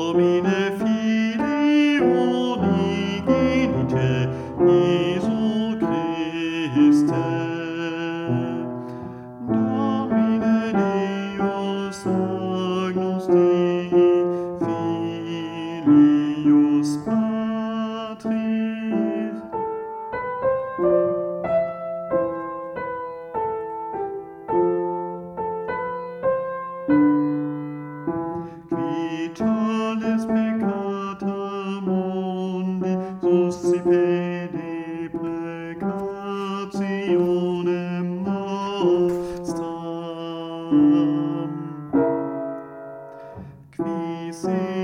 Domine Filio Unigenite, Jesu Christe, Domine Deus Agnus Dei, Filius Patris, qui tollis peccata mundi, suscipe deprecationem nostram, qui se